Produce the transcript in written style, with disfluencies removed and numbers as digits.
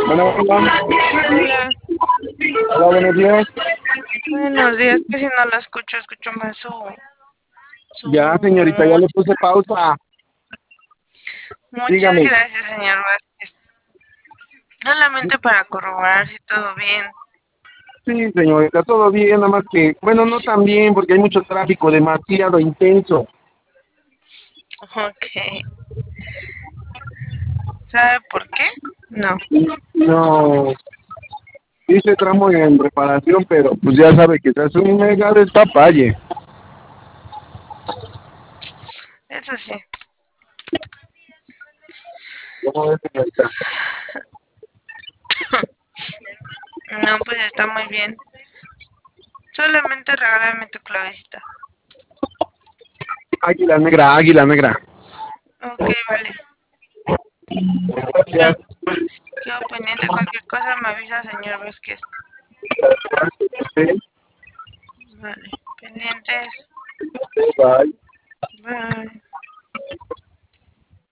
Bueno, hola, Hola, hola, buenos días. buenos días. Que si no la escucho, escucho más su Ya, señorita, ya le puse música. pausa. Muchas Dígame. gracias, señor Vázquez. Solamente para corroborar si todo bien. Sí, señorita, todo bien, nada más que, bueno, no tan bien, porque hay mucho tráfico, demasiado intenso. Ok. ¿Sabe por qué? No. No, dice tramo en reparación, pero pues ya sabe que se hace un mega despapalle. Eso sí. ¿Cómo ves, señorita? No, pues está muy bien. Solamente regálame tu clavecita. Águila negra, águila negra. Ok, vale. Gracias. Quedo pendiente. Cualquier cosa me avisa, señor Vázquez. Sí, Vale. Pendientes. bye.